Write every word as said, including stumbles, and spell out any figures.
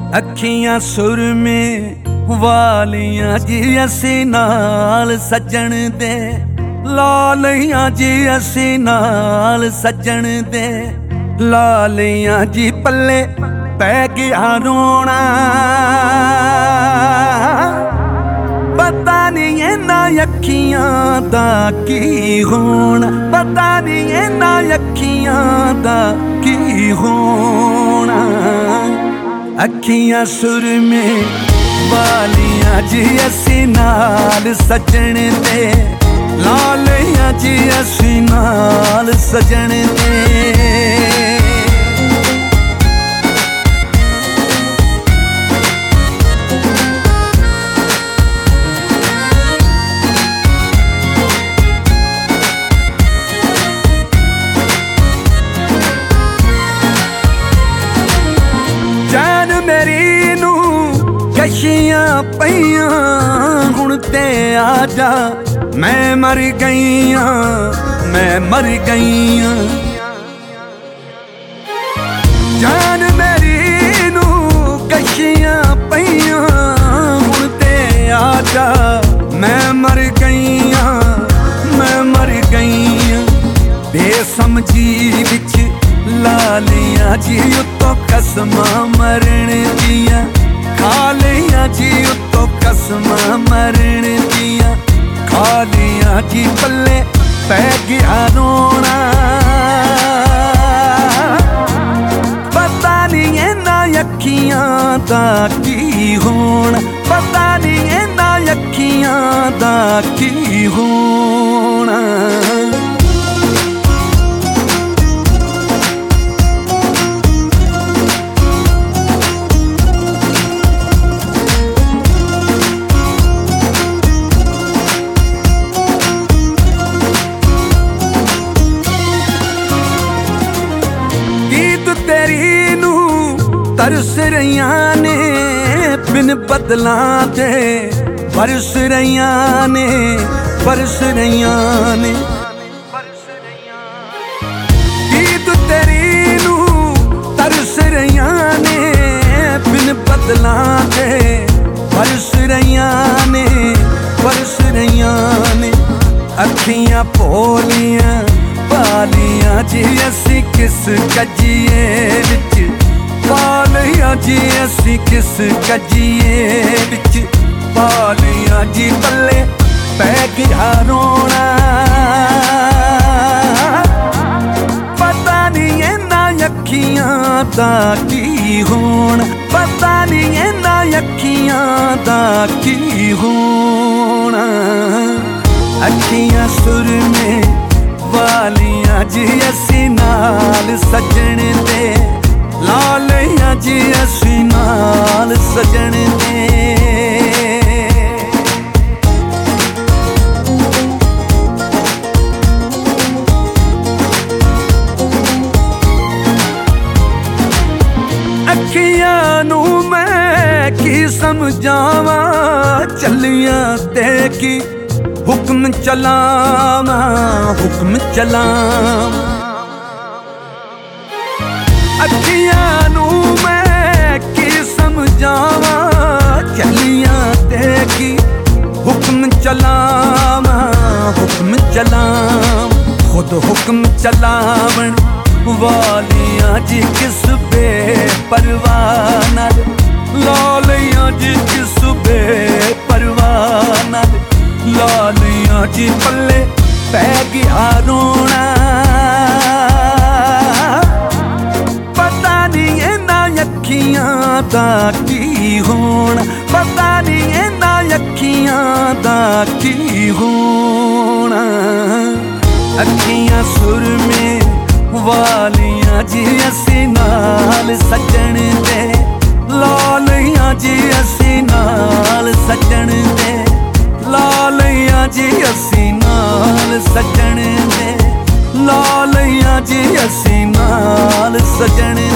अखियां सुरमे वालियां जी असी नाल सजन दे, लालियां जी असी नाल सजन दे, लालियां जी पल्ले पै गया रोना। पता नहीं इन्हां अखियां दा की होना, पता नहीं इन्हां अखियां दा की होना। अखियां सुरमे वालियां जी असी नाल सजन दे, लालियां जी असी नाल सजन दे। जान मेरी नू कशियां पईयां हुण ते आजा, मैं मर गईयां मैं मर गईयां। जान मेरी नू कशियां पईयां हुण ते आजा, मैं मर गईयां मैं मर गईयां। बेसमझी विच लालियां जी उत्तों कसमां मरण दियां, खालियां जी उत्तों कसमां मरण दियां, खालियां जी पल्ले पै गया रोना। पता नहीं इन्हां अखियां दा की होना, पता नहीं इन्हां अखियां दा की होना। तेरी नू तरस रहियां ने बिन बदलां दे, बरस रहियां ने बरस रहियां ने। ईद तेरी नू तरस रहियां ने बिन बदलां दे, बरस रहियां ने बरस रहियां ने। अखियां भोलियां पालियां जी असी किस कजिए विच, पालियां जी असी किस कजिए विच, पालियां जी पल्ले पै गया रोना। पता नहीं इन्हां अखियां दा की होना, पता नहीं इन्हां अखियां दा की होना। अखियां सुरमे वालियां जी असी नाल सजन दे, लालियां जी असी नाल सजन दे। अखियां नू मैं की समझावां, चलियां ते की हुक्म चलावा हुक्म चलावा। अखियां नू मैं की समझावा, चलियां ते की हुक्म चलावा हुक्म चलावा। खुद हुक्म चलावन वालियां जी किस बेपरवाह नाल, लालियां जी किस बेपरवाह नाल, लालियां जी पल्ले पै गया रोना। पता नहीं इन्हां अखियां दा की होना, पता नहीं इन्हां अखियां दा की होना। अखियां सुरमे वालियां जी असी नाल सजन दे, लालियां जी असी नाल सजन दे, लालियां जी असी नाल सजन दे, लालियां जी असी नाल सजन